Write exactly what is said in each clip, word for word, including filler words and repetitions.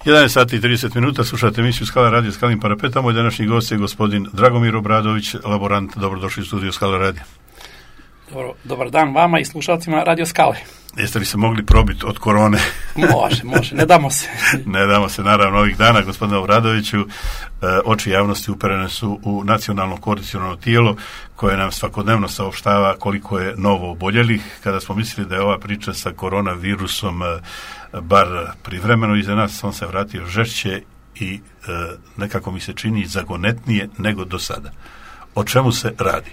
jedanaest sati i trideset minuta, slušate emisiju Skala radio Skalnim parapetom. Moj današnji gost je gospodin Dragomir Obradović, laborant. Dobrodošli u studiju Skala radio. Dobro, dobar dan vama i slušalcima Radio Skale. Jeste li se mogli probiti od korone? Može, može, ne damo se. Ne damo se, naravno, ovih dana, gospodine Obradoviću. Oči javnosti uperene su u nacionalno koordinaciono tijelo koje nam svakodnevno saopštava koliko je novo oboljelih. Kada smo mislili da je ova priča sa koronavirusom bar privremeno iza nas, on se vratio žešće i nekako mi se čini zagonetnije nego do sada. O čemu se radi?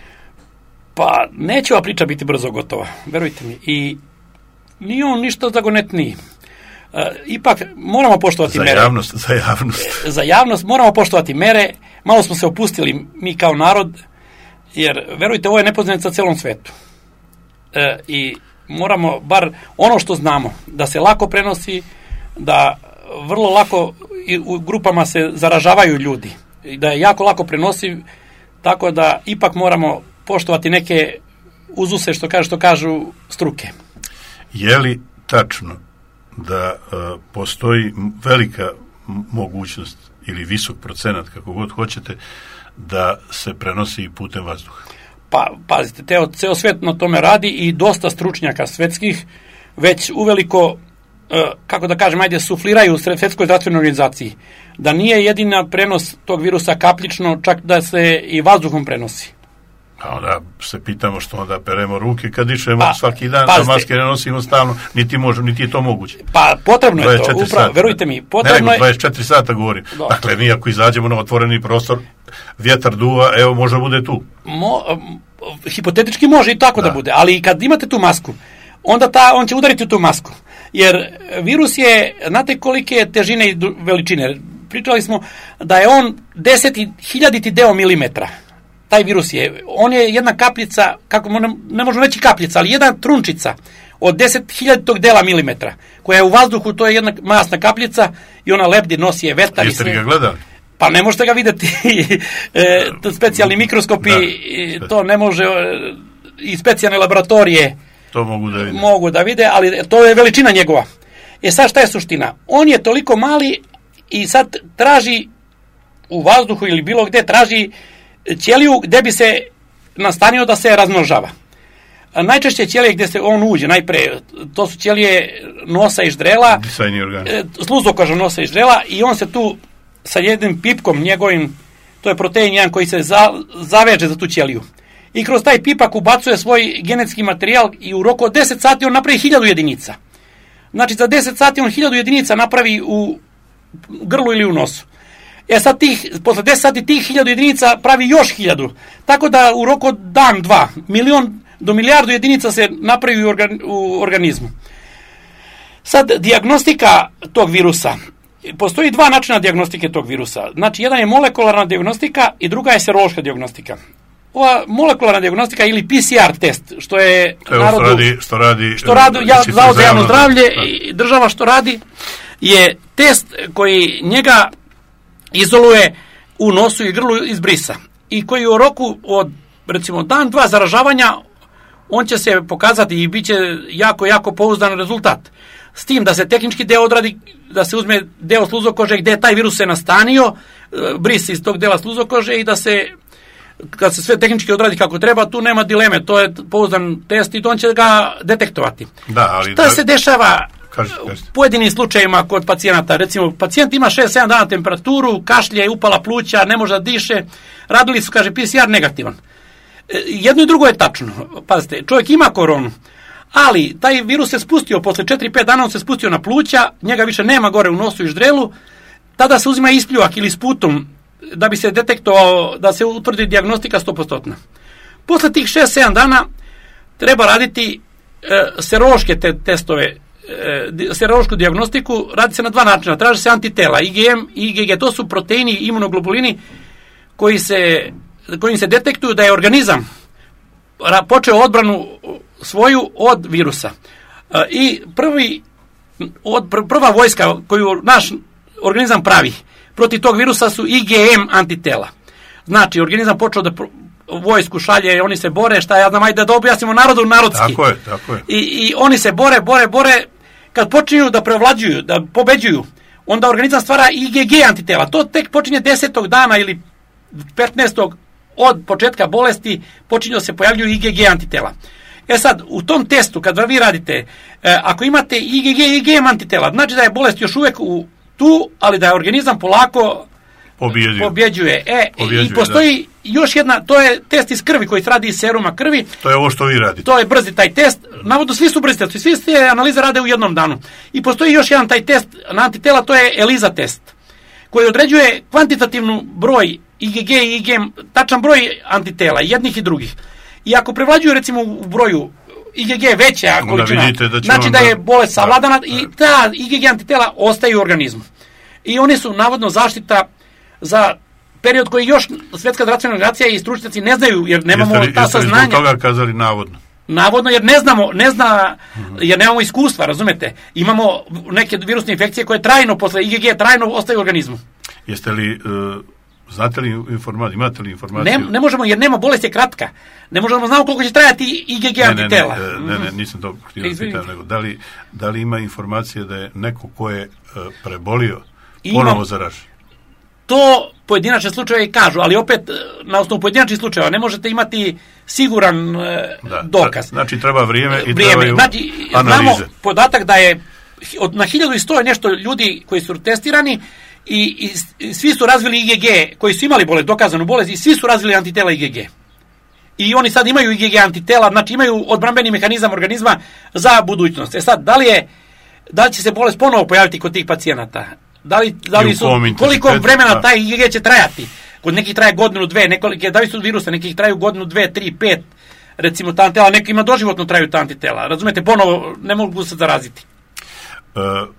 Pa neće ova priča biti brzo gotova, verujte mi. I nije on ništa zagonetniji. E, ipak moramo poštovati za mere. Javnost, za javnost. E, za javnost moramo poštovati mere. Malo smo se opustili mi kao narod, jer verujte, ovo je nepoznanica celom svetu. E, I moramo bar ono što znamo, da se lako prenosi, da vrlo lako u grupama se zaražavaju ljudi, i da je jako lako prenosiv, tako da ipak moramo poštovati neke uzuse što kažu, što kažu struke. Je li tačno da uh, postoji velika mogućnost ili visok procenat, kako god hoćete, da se prenosi i putem vazduha? Pa, pazite, teo, ceo svet na tome radi i dosta stručnjaka svetskih već uveliko, uh, kako da kažem, ajde, sufliraju u Svetskoj zdravstvenoj organizaciji, da nije jedina prenos tog virusa kapljično, čak da se i vazduhom prenosi. A onda se pitamo što onda peremo ruke kad dišemo pa, svaki dan, da maske ne nosimo stalno, niti može, niti je to moguće. Pa potrebno je to, upravo, verujte mi, potrebno ne, dvadeset četiri sata govorim. Do. Dakle, mi ako izađemo na otvoreni prostor, vjetar duva, evo, može bude tu. Mo, hipotetički može i tako da. da bude, ali kad imate tu masku, onda ta, on će udariti u tu masku. Jer virus je, znate kolike je težine i veličine. Pričali smo da je on deset hiljaditi deo milimetra. Taj virus je, on je jedna kapljica, kako ne, ne možemo reći kapljica, ali jedna trunčica od deset hiljaditog dela milimetra, koja je u vazduhu, to je jedna masna kapljica i ona lebdi, nosi je vetar. Jeste li ga gledali? Pa ne možete ga vidjeti, e, specijalni mikroskopi, da, to ne može, i specijalne laboratorije to mogu da vide. mogu da vide, ali to je veličina njegova. E sad šta je suština? On je toliko mali i sad traži u vazduhu ili bilo gde, traži ćeliju gde bi se nastanio da se razmnožava. Najčešće ćelije gde se on uđe, najpre, to su ćelije nosa i ždrela, sluzokoža nosa i ždrela, i on se tu sa jednim pipkom njegovim, to je protein jedan koji se za, zaveže za tu ćeliju. I kroz taj pipak ubacuje svoj genetski materijal i u roku od deset sati on napravi hiljadu jedinica. Znači za deset sati on hiljadu jedinica napravi u grlu ili u nosu. E sad tih, posle deset sati tih hiljadu jedinica pravi još hiljadu. Tako da u roku od dan, dva, milion do milijardu jedinica se napravi u, organ, u organizmu. Sad, dijagnostika tog virusa. Postoji dva načina dijagnostike tog virusa. Znači, jedan je molekularna dijagnostika i druga je serološka dijagnostika. Ova molekularna dijagnostika ili P C R test, što je to je narodu, što radi, što radi, što radi ja, Zavod za javno zdravlje i država što radi, je test koji njega izoluje u nosu i grlu iz brisa i koji u roku od, recimo, dan, dva zaražavanja on će se pokazati i bit će jako, jako pouzdan rezultat. S tim da se tehnički deo odradi, da se uzme deo sluzokože gde je taj virus se nastanio, bris iz tog dela sluzokože, i da se, kad se sve tehnički odradi kako treba, tu nema dileme, to je pouzdan test i on će ga detektovati. Da, ali šta da... se dešava Kažete, kažete. u pojedinim slučajevima kod pacijenata? Recimo, pacijent ima šest sedam dana temperaturu, kašlje, upala pluća, ne može da diše, radili su, kaže, P C R negativan. Jedno i drugo je tačno. Pazite, čovjek ima koronu, ali taj virus se spustio, posle četiri pet dana on se spustio na pluća, njega više nema gore u nosu i ždrelu, tada se uzima ispljuvak ili sputum da bi se detektovao, da se utvrdi dijagnostika sto posto. Posle tih šest sedam dana treba raditi e, serološke te, testove, e, serološku dijagnostiku. Radi se na dva načina, traži se antitela, I G M i I G G, to su proteini i imunoglobulini koji se, kojim se detektuju da je organizam počeo odbranu svoju od virusa. E, I prvi, od, prva vojska koju naš organizam pravi protiv tog virusa su I G M antitela. Znači, organizam počeo da vojsku šalje, oni se bore, šta ja znam, ajde da objasnimo narodu narodski. Tako je, tako je. I, i oni se bore, bore, bore, kad počinju da prevlađuju, da pobeđuju, onda organizam stvara I G G antitela. To tek počinje desetog dana ili petnaestog od početka bolesti počinju da se pojavljuju I G G antitela. E sad, u tom testu, kad vi radite, e, ako imate I G G I G M antitela, znači da je bolest još uvek u, tu, ali da je organizam polako Pobjeđuje. pobjeđuje. E, Pobjeđuje, i postoji da. još jedna, to je test iz krvi koji se radi iz seruma krvi. To je ovo što vi radite. To je brzi taj test. Navodno svi su brzi test, svi te analize rade u jednom danu. I postoji još jedan taj test na antitela, to je ELISA test, koji određuje kvantitativnu broj I G G i I G M, tačan broj antitela, jednih i drugih. I ako prevlađuju recimo u broju I G G veća količina, da znači da je bolest savladana da, i ta I G G antitela ostaje u organizmu. I oni su navodno zaštita za period koji još Svetska zdravstvena organizacija i stručnjaci ne znaju, jer nemamo jeste li, ta saznanja. Jeste li zbog toga kazali navodno? Navodno, jer ne znamo, ne zna, jer nemamo iskustva, razumete? Imamo neke virusne infekcije koje trajno, posle I G G trajno ostaju u organizmu. Jeste li... Uh... Znate li informaciju, imate li informaciju? Ne, ne možemo, jer nema, bolest je kratka. Ne možemo, znamo koliko će trajati I G G antitela. Ne, ne, ne, ne, nisam to htio pitati, nego da li, da li ima informacije da je neko ko je uh, prebolio ponovo zaražen? To pojedinačne slučaje kažu, ali opet na osnovu pojedinačnih slučajeva ne možete imati siguran uh, da, dokaz. Znači treba vrijeme i vrijeme. trebaju znači, analize. Znamo podatak da je od, na hiljadu i sto nešto ljudi koji su testirani, I, i, i svi su razvili I G G, koji su imali bolest, dokazanu bolest, i svi su razvili antitela I G G. I oni sad imaju I G G antitela, znači imaju odbrambeni mehanizam organizma za budućnost. E sad, da li je, da li će se bolest ponovo pojaviti kod tih pacijenata? Da li, da li su, koliko vremena taj I G G će trajati? Kod nekih traje godinu, dve, nekolike, da li su virusa, nekih traju godinu, dve, tri, pet, recimo ta antitela, nekima doživotno traju ta antitela. Razumete, ponovo ne mogu se zaraziti. E,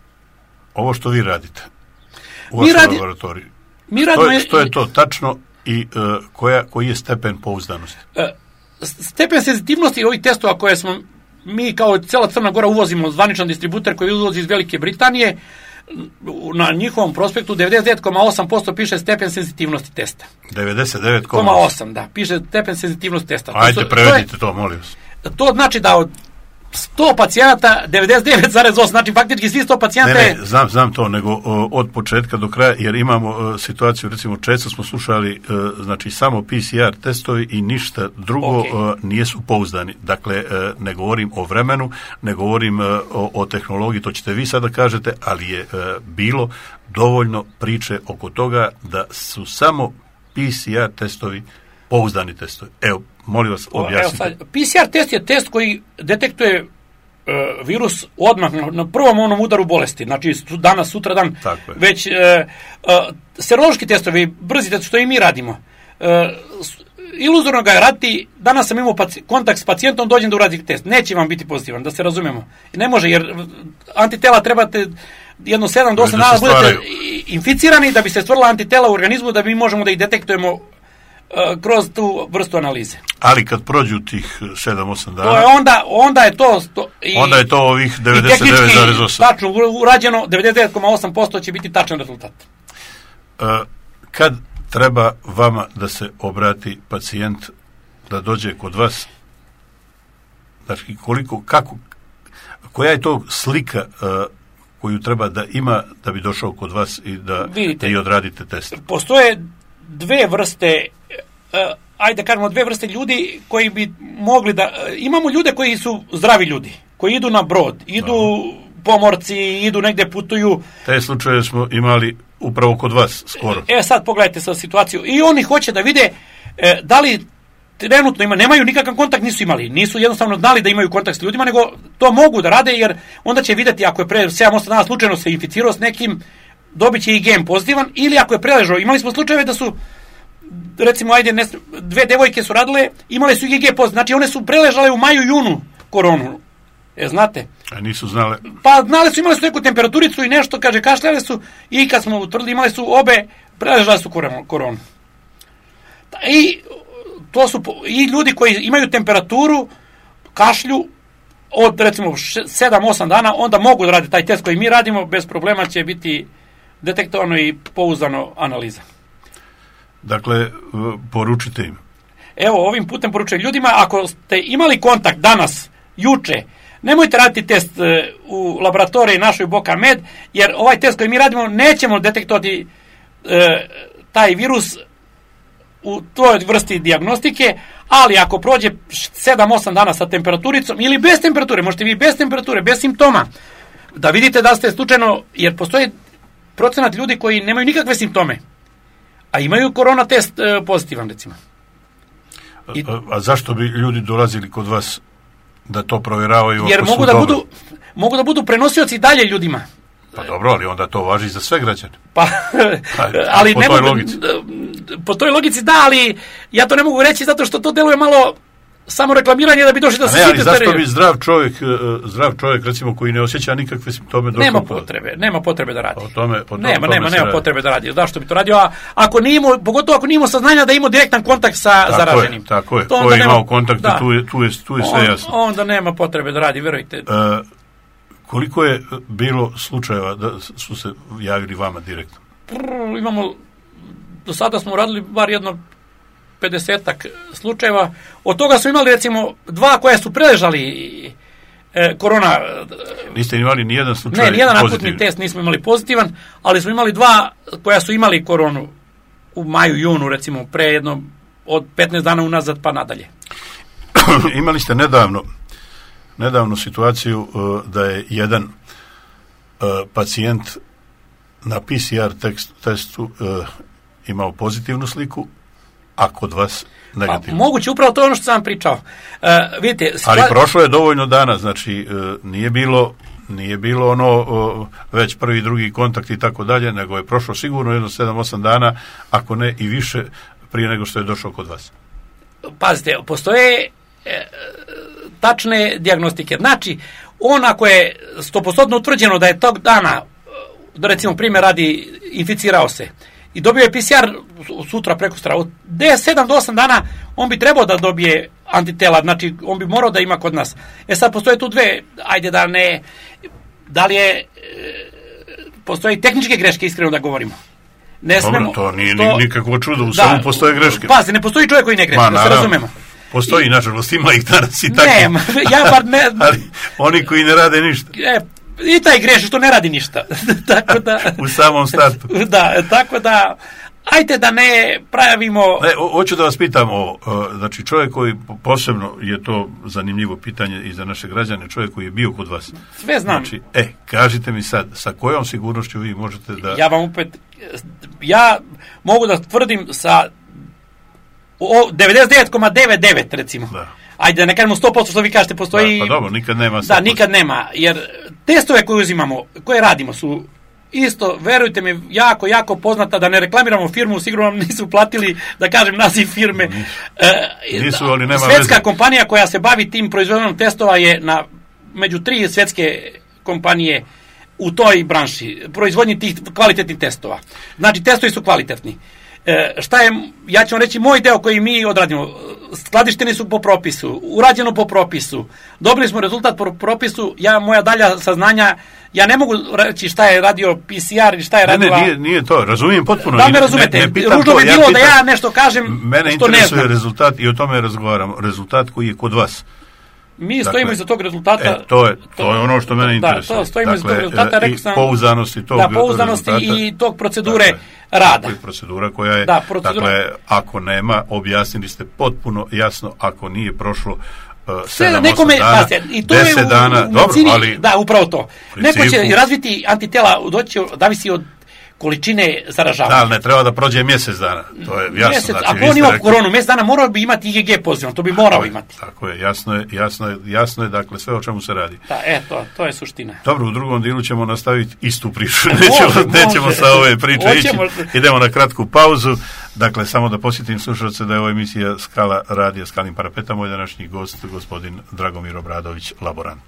ovo što vi radite, u vašoj radi, laboratoriji. Mi što, je, što je to tačno i uh, koja, koji je stepen pouzdanosti? Uh, stepen senzitivnosti ovih testova koje smo mi kao cela Crna Gora uvozimo, zvaničan distributer koji uvozi iz Velike Britanije, na njihovom prospektu devedeset devet zarez osam posto piše stepen senzitivnosti testa. devedeset devet zarez osam, da, piše stepen senzitivnosti testa. Ajde, to, prevedite to, je, to, molim vas. To znači da od sto pacijenata, devedeset devet zarez osam, znači faktički svi sto pacijenata... Ne, ne, znam, znam to, nego o, od početka do kraja, jer imamo o, situaciju, recimo često smo slušali, o, znači samo P C R testovi i ništa drugo okay. o, nijesu pouzdani. Dakle, o, ne govorim o vremenu, ne govorim o, o tehnologiji, to ćete vi sada kažete, ali je o, bilo dovoljno priče oko toga da su samo P C R testovi pouzdani testovi. Evo, molim vas, objasnite. Evo sad, P C R test je test koji detektuje uh, virus odmah na, na prvom onom udaru bolesti, znači danas, sutra dan, već uh, uh, serološki testovi, brzi test, što i mi radimo. Uh, iluzorno ga je raditi, danas sam imao paci, kontakt s pacijentom, dođem da uradim test. Neće vam biti pozitivan, da se razumemo. Ne može, jer antitela trebate jedno sedam do osam dana budete inficirani da bi se stvorila antitela u organizmu, da mi možemo da ih detektujemo kroz tu vrstu analize. Ali kad prođu tih sedam osam dana... To je onda, onda je to... to i, onda je to ovih devedeset devet zarez osam. Tačno, urađeno, devedeset devet zarez osam posto će biti tačan rezultat. Uh, kad treba vama da se obrati pacijent, da dođe kod vas, znači koliko, kako, koja je to slika uh, koju treba da ima da bi došao kod vas i da, vidite, da i odradite test? Postoje dve vrste, uh, ajde kažemo dve vrste ljudi koji bi mogli da, uh, imamo ljude koji su zdravi ljudi, koji idu na brod, idu no. pomorci, idu negde putuju. Te slučaje smo imali upravo kod vas skoro. E sad pogledajte sad situaciju. I oni hoće da vide e, da li trenutno ima, nemaju nikakav kontakt, nisu imali, nisu jednostavno znali da imaju kontakt s ljudima, nego to mogu da rade, jer onda će vidjeti ako je pre sedam osam dana slučajno se inficirao s nekim, dobit će I G M pozitivan, ili ako je preležao. Imali smo slučajeve da su, recimo, ajde, ne, dve devojke su radile, imale su I G G pozitivan, znači one su preležale u maju, junu koronu. E, znate? A nisu znale? Pa znale su, imali su neku temperaturicu i nešto, kaže, kašljale su, i kad smo utvrdili, imali su obe, preležale su koronu. I to su i ljudi koji imaju temperaturu, kašlju, od recimo sedam osam dana, onda mogu da rade taj test koji mi radimo, bez problema će biti detektovano i pouzdano analiza. Dakle, poručite im. Evo, ovim putem poručujem ljudima, ako ste imali kontakt danas, juče, nemojte raditi test e, u laboratoriji našoj Boka Med, jer ovaj test koji mi radimo nećemo detektovati e, taj virus u toj vrsti dijagnostike, ali ako prođe sedam osam dana sa temperaturicom ili bez temperature, možete vi bez temperature, bez simptoma, da vidite da ste slučajno, jer postoji procenat ljudi koji nemaju nikakve simptome, a imaju korona test e, pozitivan, recimo. I, a, a zašto bi ljudi dolazili kod vas da to provjeravaju? Jer mogu da, budu, mogu da budu prenosioci dalje ljudima. Pa dobro, ali onda to važi za sve građane. Pa, ali po ne toj mogu, logici. Po toj logici da, ali ja to ne mogu reći zato što to deluje malo samo reklamiranje da bi došli da se sitite. Zašto bi zdrav čovjek, zdrav čovjek recimo koji ne osjeća nikakve simptome došao? Nema potrebe, nema potrebe da radi. O tome, o nema, tome nema, nema radi. potrebe da radi. Zašto bi to radio? A ako nije imao, pogotovo ako nije imao saznanja da ima direktan kontakt sa tako zaraženim. Je, tako je. To Ko je imao kontakt, da. tu je, tu je, tu je sve On, jasno. Onda nema potrebe da radi, verujte. Uh, koliko je bilo slučajeva da su se javili vama direktno? Prr, imamo, do sada smo radili bar jedno pedesetak slučajeva. Od toga smo imali recimo dva koja su preležali e, korona. Niste imali ni jedan slučaj Ne, ni jedan pozitivni. akutni test nismo imali pozitivan, ali smo imali dva koja su imali koronu u maju, junu, recimo, pre jedno od petnaest dana unazad pa nadalje. Imali ste nedavno nedavnu situaciju uh, da je jedan uh, pacijent na P C R tekst, testu uh, imao pozitivnu sliku, a kod vas negativno. Pa, moguće, upravo to je ono što sam vam pričao. Uh, vidite, situa... Ali prošlo je dovoljno dana, znači uh, nije bilo nije bilo ono uh, već prvi, drugi kontakt i tako dalje, nego je prošlo sigurno jedno sedam osam dana, ako ne i više, prije nego što je došao kod vas. Pazite, postoje e, tačne dijagnostike. Znači, on ako je sto posto utvrđeno da je tog dana, da recimo primjer radi, inficirao se i dobio je P C R sutra, prekosutra, od sedam do osam dana on bi trebao da dobije antitela, znači on bi morao da ima kod nas. E sad postoje tu dve, ajde da ne, da li je, e, postoje tehničke greške, iskreno da govorimo. Ne Dobro, smemo, to nije to, nikakvo čudo, u da, svemu postoje greške. Pazi, ne postoji čovjek koji ne greši, da se razumemo. Postoji, nažalost, ima ih danas i tako. Ne, ja bar ne... Ali oni koji ne rade ništa. E, i taj greši što ne radi ništa. Tako da... U samom startu. Da, tako da... Ajde da ne pravimo... Ne, hoću da vas pitam ovo. Znači, čovjek koji, posebno je to zanimljivo pitanje i za naše građane, čovjek koji je bio kod vas. Sve znam. Znači, e, kažite mi sad, sa kojom sigurnošću vi možete da... Ja vam opet... Ja mogu da tvrdim sa devedeset devet zarez devedeset devet recimo. Da. Ajde, da ne kažemo sto posto što vi kažete, postoji... Da, pa dobro, nikad nema sto Da, posto. nikad nema, jer testove koje uzimamo, koje radimo su isto, verujte mi, jako, jako poznata, da ne reklamiramo firmu, sigurno vam nisu platili da kažem naziv firme. Nisu, e, nisu ali nema Svetska veze. kompanija koja se bavi tim proizvodom testova je na među tri svetske kompanije u toj branši, proizvodnji tih kvalitetnih testova. Znači, testovi su kvalitetni. E, šta je, ja ću vam reći moj deo koji mi odradimo. Skladišteni su po propisu, urađeno po propisu, dobili smo rezultat po propisu, ja, moja dalja saznanja, ja ne mogu reći šta je radio P C R i šta je radila... Ne, ne, nije, nije to, razumijem potpuno. Da me razumete, ne, ne ružno to, bi bilo ja pitam, da ja nešto kažem mene što ne interesuje znam. rezultat i o tome razgovaramo, rezultat koji je kod vas. Mi dakle, stojimo iza tog rezultata. E, to, je, to je ono što mene interesuje. Da, to stojimo dakle, iza tog rezultata. Rekao sam, i pouzdanosti tog da, pouzdanosti rezultata. I tog procedure dakle, rada. I procedura koja je, da, procedura. dakle, ako nema, objasnili ste potpuno jasno, ako nije prošlo uh, Sve sedam nekome, osam dana, pasite, i to je deset u, dana, u dobro, medicini, ali... Da, upravo to. Principu, Neko će razviti antitela, doći, zavisi od količine zaražavanja. Da, ali ne treba da prođe mjesec dana, to je jasno. Mjesec, znači, ako on ima koronu mjesec dana, morao bi imati I G G pozitivno, to bi morao tako imati. Tako je, jasno je, jasno je, jasno je, dakle, sve o čemu se radi. Da, eto, to je suština. Dobro, u drugom dijelu ćemo nastaviti istu priču, nećemo, može, nećemo može. sa ove priče Hoćemo. ići, idemo na kratku pauzu. Dakle, samo da posjetim slušalce da je ovo emisija Skala radija Skalnim parapetama, moj današnji gost, gospodin Dragomir Obradović, laborant.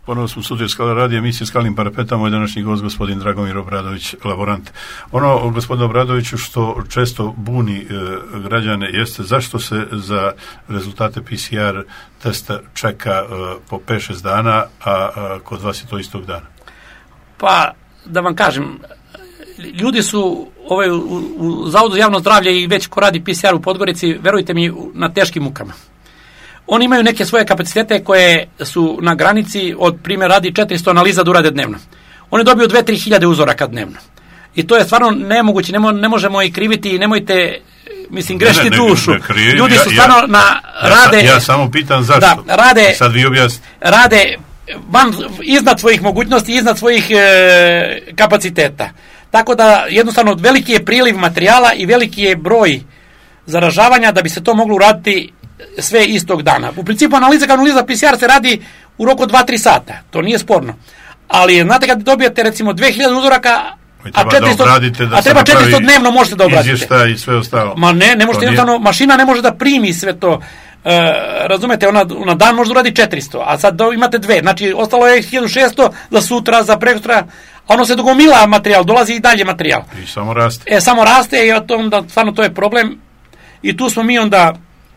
Ponovno smo sudio Skala radija, emisije Skalnim parapetama, moj današnji gost gospodin Dragomir Obradović, laborant. Ono, gospodine Obradoviću, što često buni e, građane jeste zašto se za rezultate P C R testa čeka e, po pet šest dana, a, a kod vas je to istog dana? Pa, da vam kažem, ljudi su ovaj, u, u Zavodu za javno zdravlje i već ko radi P C R u Podgorici, verujte mi, na teškim mukama. Oni imaju neke svoje kapacitete koje su na granici, od primjer radi četiristo analiza da urade dnevno. Oni dobiju dve do tri hiljade uzoraka dnevno. I to je stvarno nemoguće, ne, mo, ne možemo i kriviti i nemojte, mislim, grešiti ne, ne, dušu. Ne, ne, ljudi su stvarno ja, na, ja, rade... Ja samo pitam zašto. Da, rade, sad vi objasnite. Rade van, iznad svojih mogućnosti, iznad svojih e, kapaciteta. Tako da jednostavno veliki je priliv materijala i veliki je broj zaražavanja da bi se to moglo uraditi sve istog dana. U principu analiza kao analiza P C R se radi u roku dva do tri sata. To nije sporno. Ali znate kad dobijete recimo dve hiljade uzoraka, a četiristo, da da a treba četiristo dnevno možete da obradite. Izvještaj i sve ostalo. Ma ne, ne možete jednostavno, mašina ne može da primi sve to. E, razumete, ona na dan može da uradi četiristo, a sad imate dve. Znači, ostalo je hiljadu šesto za sutra, za prekosutra, a ono se dogomila materijal, dolazi i dalje materijal. I samo raste. E, samo raste i onda stvarno to je problem. I tu smo mi onda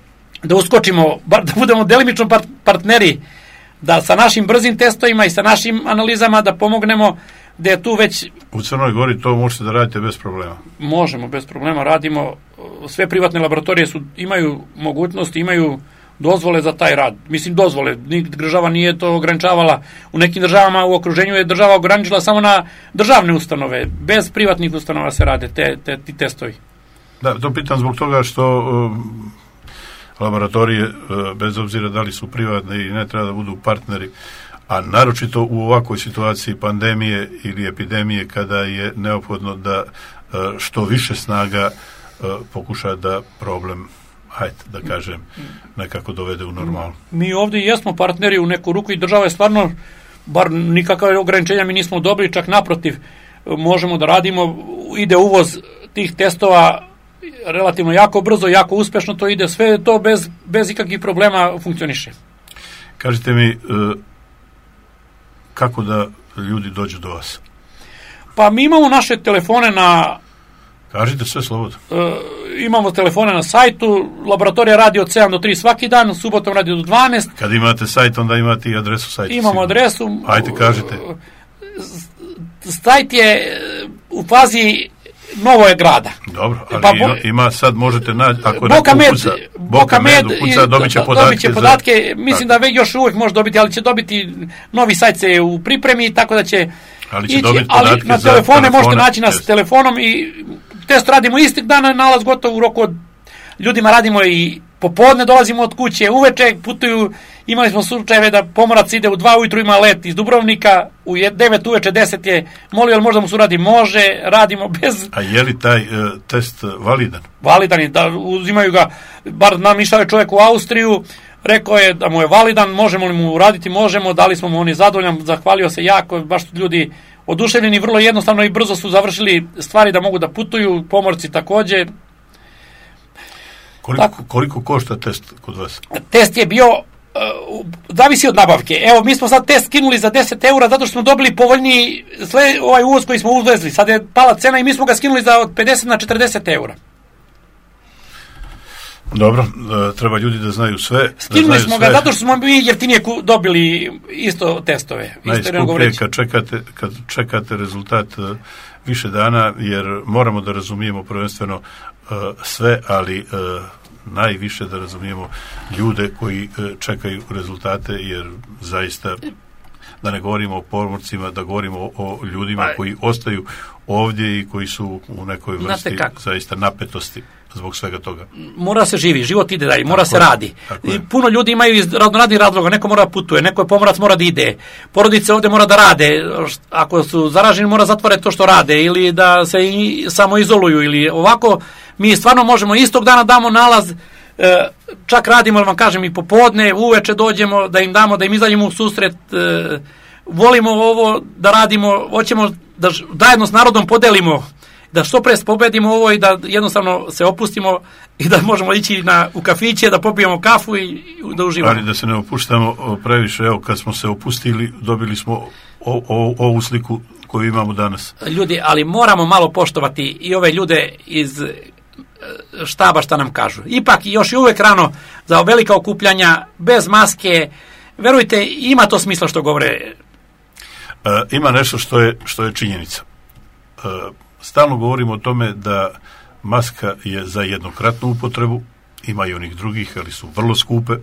da uskočimo, da budemo delimično partneri, da sa našim brzim testovima i sa našim analizama da pomognemo, da je tu već... U Crnoj Gori to možete da radite bez problema? Možemo, bez problema, radimo. Sve privatne laboratorije su, imaju mogućnosti, imaju dozvole za taj rad. Mislim, dozvole. Država nije to ograničavala. U nekim državama u okruženju je država ograničila samo na državne ustanove. Bez privatnih ustanova se rade te, te, ti testovi. Da, to pitam zbog toga što... Um, laboratorije, bez obzira da li su privatne i ne treba da budu partneri, a naročito u ovakvoj situaciji pandemije ili epidemije kada je neophodno da što više snaga pokuša da problem, hajde da kažem, nekako dovede u normalu. Mi ovdje jesmo partneri u neku ruku i država je stvarno, bar nikakve ograničenja mi nismo dobili, čak naprotiv, možemo da radimo, ide uvoz tih testova relativno jako brzo, jako uspešno to ide, sve to bez, bez ikakvih problema funkcioniše. Kažite mi, kako da ljudi dođu do vas? Pa mi imamo naše telefone na... Kažite sve slobodno. E, imamo telefone na sajtu, laboratorija radi od sedam do tri svaki dan, subotom radi do dvanaest. Kad imate sajt, onda imate i adresu sajta. Imamo sigurno adresu. Ajde, kažite. Sajt je u fazi novo je grada. Dobro, ali pa, bo, ima sad možete naći, ako Boka neko Med, ukuca, Boka Med, ukuca, dobit će podatke. Dobit će podatke za, mislim tako. Da još uvijek može dobiti, ali će dobiti, novi sajt se u pripremi, tako da će, ali će ići, dobiti ali podatke na za telefone, telefone možete naći nas s telefonom i test radimo istih dana, nalaz gotov u roku od, ljudima radimo i popodne dolazimo od kuće, uveče putuju, imali smo slučajeve da pomorac ide u dva ujutru, ima let iz Dubrovnika, u devet uveče, deset je molio, ali možda mu se uradi, može, radimo bez... A je li taj uh, test validan? Validan je, da uzimaju ga, bar nam išao je čovjek u Austriju, rekao je da mu je validan, možemo li mu uraditi, možemo, dali smo mu on je zadovoljan, zahvalio se jako, baš su ljudi oduševljeni, vrlo jednostavno i brzo su završili stvari da mogu da putuju, pomorci također. Koliko, koliko košta test kod vas? Test je bio, uh, zavisi od nabavke. Evo, mi smo sad test skinuli za deset eura zato što smo dobili povoljniji sled, ovaj uvoz koji smo uvezli. Sad je pala cena i mi smo ga skinuli za od pedeset na četrdeset eura. Dobro, treba ljudi da znaju sve. Skinuli smo sve. Ga zato što smo mi jeftinije dobili isto testove. Najskuplje kad čekate, kad čekate rezultat više dana, jer moramo da razumijemo prvenstveno uh, sve, ali uh, najviše da razumijemo ljude koji uh, čekaju rezultate, jer zaista, da ne govorimo o pomorcima, da govorimo o, o ljudima Aj. koji ostaju ovdje i koji su u nekoj vrsti zaista napetosti zbog svega toga. Mora se živi, život ide dalje, mora tako se radi. I puno ljudi imaju iz raznoraznih razloga, neko mora putuje, neko je pomorac, mora da ide. Porodice ovdje mora da rade, ako su zaraženi mora zatvore to što rade ili da se i samo izoluju ili ovako. Mi stvarno možemo istog dana damo nalaz, čak radimo, vam kažem, i popodne, uveče dođemo da im damo, da im izađemo u susret, volimo ovo da radimo, hoćemo da zajedno s narodom podelimo da što pre pobedimo ovo i da jednostavno se opustimo i da možemo ići na, u kafiće, da popijemo kafu i da uživamo. Ali da se ne opuštamo previše, evo kad smo se opustili, dobili smo o, o, ovu sliku koju imamo danas. Ljudi, ali moramo malo poštovati i ove ljude iz štaba šta nam kažu. Ipak još i uvek rano za velika okupljanja, bez maske, verujte, ima to smisla što govore. E, ima nešto što je, što je činjenica. E, stalno govorimo o tome da maska je za jednokratnu upotrebu, ima i onih drugih, ali su vrlo skupe. E,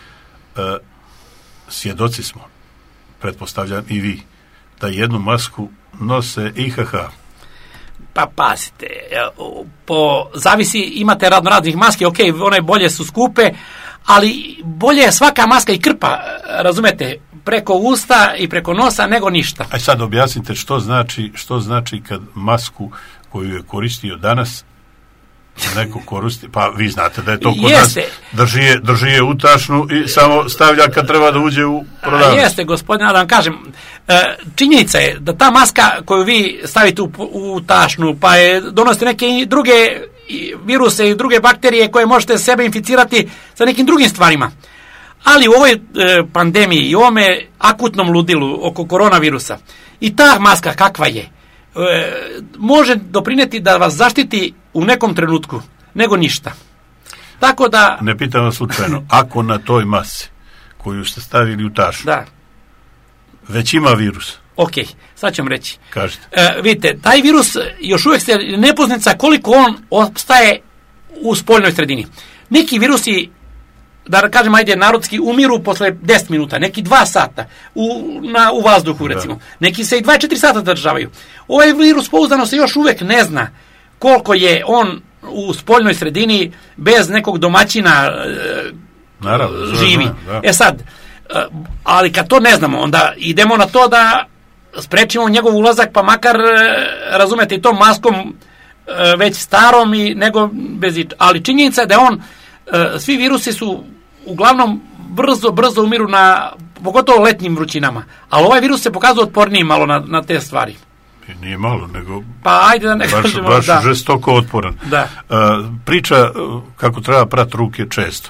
svjedoci smo, pretpostavljam i vi, da jednu masku nose I H H. Pa pazite, po, zavisi, imate radno raznih maske, ok, one bolje su skupe, ali bolje je svaka maska i krpa, razumete, preko usta i preko nosa nego ništa. Aj sad objasnite što znači, što znači kad masku koju je koristio danas neko koristi, pa vi znate da je to kod jeste. nas drži je, drži je utašnu i samo stavlja kad treba da uđe u prodavnicu. Jeste, gospodine, da vam kažem, činjenica je da ta maska koju vi stavite u, u tašnu, pa je donosite neke druge viruse i druge bakterije koje možete sebe inficirati sa nekim drugim stvarima. Ali u ovoj e, pandemiji i ovome akutnom ludilu oko koronavirusa i ta maska kakva je, e, može doprineti da vas zaštiti u nekom trenutku, nego ništa. Tako da... Ne pitam vas slučajno, ako na toj masi koju ste stavili u tašu, da. Već ima virus. Ok, sad ću vam reći. Kažete. E, vidite, taj virus još uvijek se nepoznanica koliko on ostaje u spoljnoj sredini. Neki virusi, da kažem, ajde, narodski, umiru posle deset minuta, neki dva sata u, na, u vazduhu, recimo. Da. Neki se i dvadeset četiri sata državaju. Ovaj virus pouzdano se još uvijek ne zna koliko je on u spoljnoj sredini bez nekog domaćina e, Naravno, živi. Znam, da. E sad, e, ali kad to ne znamo, onda idemo na to da sprečimo njegov ulazak, pa makar, e, razumete, i tom maskom e, već starom i nego bez ič. Ali činjenica je da on, e, svi virusi su uglavnom brzo, brzo umiru na, pogotovo letnjim vrućinama. Ali ovaj virus se pokazao otporniji malo na, na te stvari. Nije malo, nego pa ajde da ne baš, kažemo, baš da. žestoko otporan. Da. Uh, priča kako treba prati ruke često.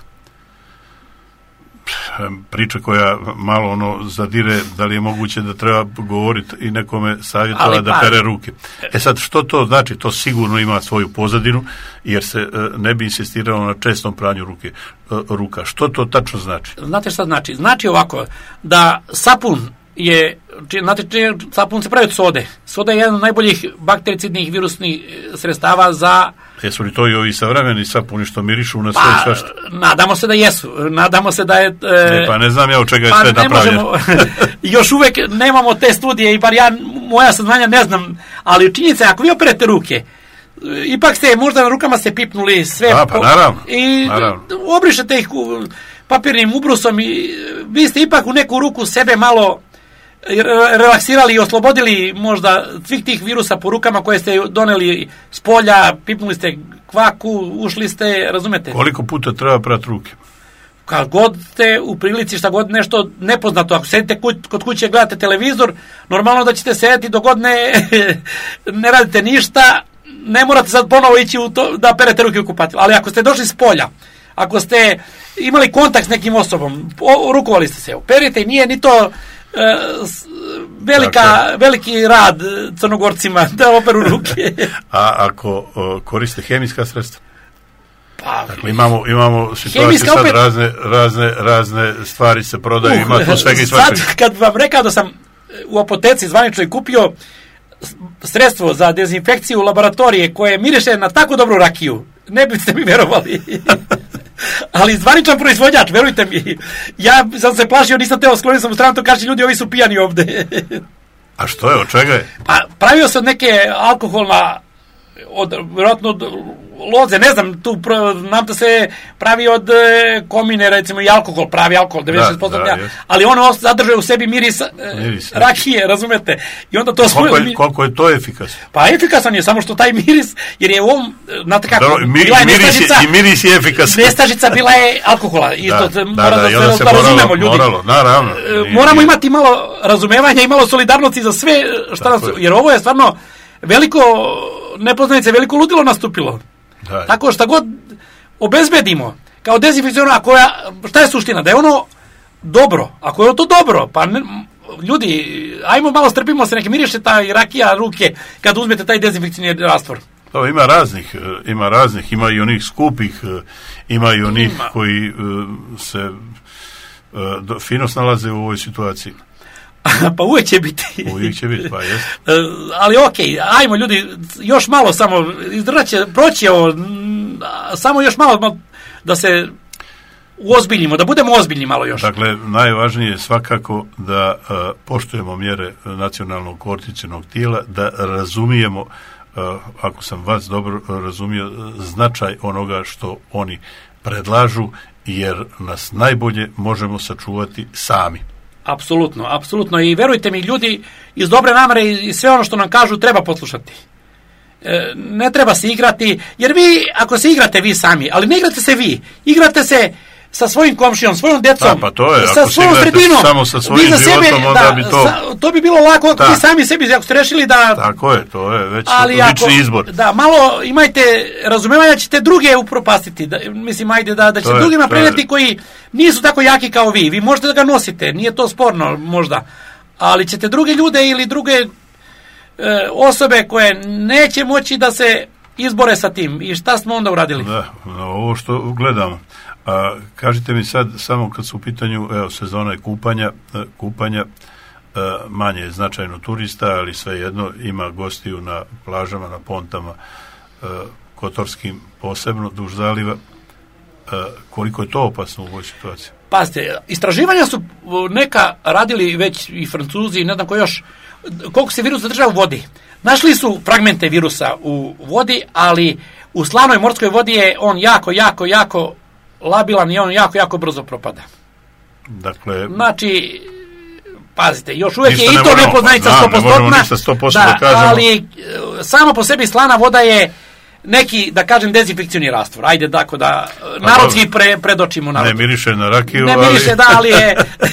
Priča koja malo ono zadire da li je moguće da treba govoriti i nekome savjetova da pere ruke. E sad, što to znači? To sigurno ima svoju pozadinu, jer se uh, ne bi insistiralo na čestom pranju ruke, uh, ruka. Što to tačno znači? Znate šta znači? Znači ovako, da sapun je, znate, sapun se pravi od sode. Soda je jedan od najboljih baktericidnih virusnih sredstava za... Jesu li to i ovi savremeni sapuni što mirišu na sve pa, i svašta? Nadamo se da jesu. Nadamo se da je... E, ne, pa ne znam ja od čega je pa sve napravljeno. Još uvek nemamo te studije i bar ja, moja saznanja ne znam, ali činjenica je, ako vi operete ruke, ipak ste možda na rukama ste pipnuli sve... A, pa naravno. I naravno. obrišete ih papirnim ubrusom i vi ste ipak u neku ruku sebe malo relaksirali i oslobodili možda svih tih virusa po rukama koje ste doneli s polja, pipnuli ste kvaku, ušli ste, razumete? Koliko puta treba prati ruke? Kad god ste u prilici, šta god nešto nepoznato, ako sedite kod kuće gledate televizor, normalno da ćete sedeti dok god ne, ne radite ništa, ne morate sad ponovo ići u to da perete ruke u kupatilu, ali ako ste došli s polja, ako ste imali kontakt s nekim osobom, rukovali ste se, perite, nije ni to velika, dakle, veliki rad Crnogorcima da operu ruke. A ako o, koriste hemijska sredstva? Pa, dakle, imamo, imamo situacije sad opet... razne, razne, razne stvari se prodaju, uh, ima tu svega i svačega. Sad kad vam rekao da sam u apoteci zvaničnoj kupio sredstvo za dezinfekciju laboratorije koje miriše na tako dobru rakiju, ne biste mi vjerovali. Ali zvaničan proizvođač, verujte mi, ja sam se plašio, nisam teo, sklonio sam u stranu, to kaže, ljudi, ovi su pijani ovde. A što je, od čega je? Pa pravio se od neke alkoholna, od, vjerojatno od loze, ne znam, tu nam da se pravi od komine, recimo, i alkohol, pravi alkohol, devedeset šest posto, da, da, ali ono zadržuje u sebi miris, miris rakije, razumete? I onda to koliko, je, koliko je to efikasno? Pa efikasan je, samo što taj miris, jer je u ovom, znate kako, da, mi, bila je miris nestažica, je, i miris je efikasan. Nestažica bila je alkohola, i da, to da, mora da, da, da se, se da moralo, razumemo, ljudi. Moralo, naravno. Nije, moramo nije. imati malo razumevanja i malo solidarnosti za sve, šta nas, jer ovo je stvarno veliko nepoznanice veliko ludilo nastupilo. Da. Tako šta god obezbedimo kao dezinfekciona, koja, šta je suština? Da je ono dobro. Ako je to dobro, pa ne, ljudi, ajmo malo strpimo se, neke miriše taj rakija ruke kad uzmete taj dezinfekcijni rastvor. To ima raznih, ima raznih, ima i onih skupih, ima i onih ima. koji se fino snalaze u ovoj situaciji. Pa uvijek će biti. Uvijek će biti, pa jest. Ali okej, okay, ajmo ljudi, još malo samo, izdržat će, proći ovo, samo još malo da se uozbiljimo, da budemo ozbiljni malo još. Dakle, najvažnije je svakako da uh, poštujemo mjere nacionalnog koordinacionog tijela, da razumijemo, uh, ako sam vas dobro razumio, značaj onoga što oni predlažu, jer nas najbolje možemo sačuvati sami. Apsolutno, apsolutno. I verujte mi, ljudi iz dobre namere i sve ono što nam kažu treba poslušati. E, ne treba se igrati, jer vi, ako se igrate vi sami, ali ne igrate se vi, igrate se sa svojim komšijom, svojom decom, da, pa to je, sa svojom sredinom, samo sa svojim za životom, sebe, onda da, bi to... Sa, to bi bilo lako ako da. vi sami sebi, ako ste rešili da... Tako je, to je već ali ako, lični izbor. Da, malo imajte razumevanja da ćete druge upropastiti, da, mislim, ajde, da, da ćete je, drugima preneti koji nisu tako jaki kao vi, vi možete da ga nosite, nije to sporno možda, ali ćete druge ljude ili druge e, osobe koje neće moći da se izbore sa tim. I šta smo onda uradili? Da, ovo što gledamo. A, kažite mi sad, samo kad su u pitanju, evo, sezona je kupanja, kupanja, a, manje je značajno turista, ali svejedno ima gostiju na plažama, na pontama, a, kotorskim posebno, duž zaliva. A, koliko je to opasno u ovoj situaciji? Pazite, istraživanja su neka radili već i Francuzi, ne znam ko još, koliko se virus zadržava u vodi. Našli su fragmente virusa u vodi, ali u slanoj morskoj vodi je on jako, jako, jako labilan i on jako, jako brzo propada. Dakle... Znači, pazite, još uvijek je i to moramo, nepoznanica da, sto posto. Ne možemo ništa sto posto da, da kažemo. Ali samo po sebi slana voda je neki, da kažem, dezinfekcioni rastvor. Ajde, tako da narodski pre, predočimo narod. Ne miriše na rakiju, ne ali... miriše, da, ali je...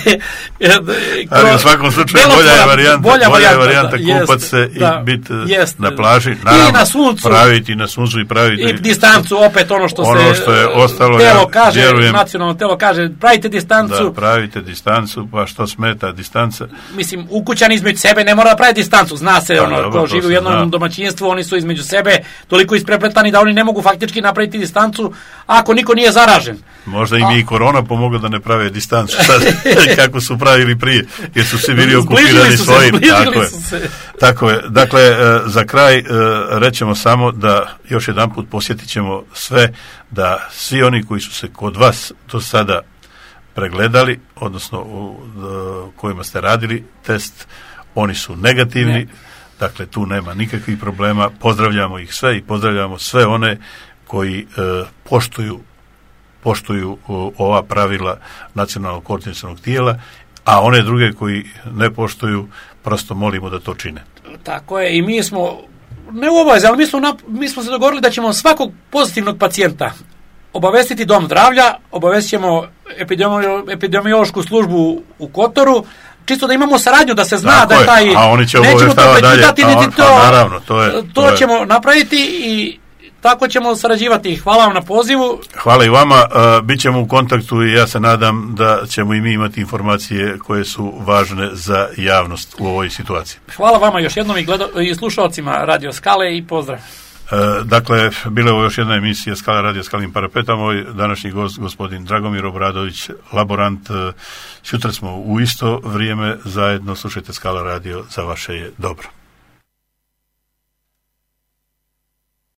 ali u svakom slučaju bolja je varijanta, bolja bolja je varijanta kupat se da, i biti jest, na plaži. Naravno, i na suncu. Praviti na suncu i praviti... I distancu, opet ono što ono se... što je ostalo, telo ja kaže, vjerujem, nacionalno telo kaže, pravite distancu. Da, pravite distancu, pa što smeta distanca? Mislim, ukućani između sebe ne mora da pravi distancu. Zna se, da, ono, dobro, ko živi u jednom zna. domaćinstvu, oni su između sebe toliko isprepletani da oni ne mogu faktički napraviti distancu ako niko nije zaražen. Možda im je i korona pomogla da ne prave distancu sad, kako su pravili prije, jer su se bili okupirani svojim. Tako je. Tako je. Dakle, za kraj rećemo samo da još jedan put posjetit ćemo sve, da svi oni koji su se kod vas do sada pregledali, odnosno u kojima ste radili test, oni su negativni. Ne. Dakle, tu nema nikakvih problema. Pozdravljamo ih sve i pozdravljamo sve one koji e, poštuju, poštuju o, ova pravila nacionalnog koordinacionog tijela, a one druge koji ne poštuju, prosto molimo da to čine. Tako je, i mi smo, ne u obavezi, ali mi smo, na, mi smo se dogovorili da ćemo svakog pozitivnog pacijenta obavestiti dom zdravlja, obavestit ćemo epidemiolo, epidemiološku službu u Kotoru, čisto da imamo saradnju, da se zna tako da je taj... A oni će obaveštavati dalje. A, on, to, a naravno, to je... To, to ćemo je. napraviti i tako ćemo sarađivati. Hvala vam na pozivu. Hvala i vama. Uh, Bićemo u kontaktu i ja se nadam da ćemo i mi imati informacije koje su važne za javnost u ovoj situaciji. Hvala vama još jednom i, gledo, i slušalcima Radio Skale i pozdrav. Uh, dakle, bila je ovo još jedna emisija Skala Radio Skalim Parapetom. Moj današnji gost, gospodin Dragomir Obradović, laborant. Uh, sutra smo u isto vrijeme zajedno. Slušajte Skala Radio, za vaše je dobro.